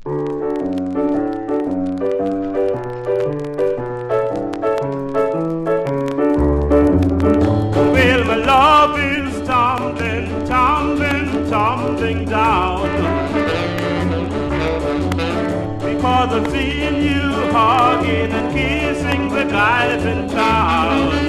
Well, my love is tumbling, tumbling, tumbling down, because I've seen you hugging and kissing the guys in town.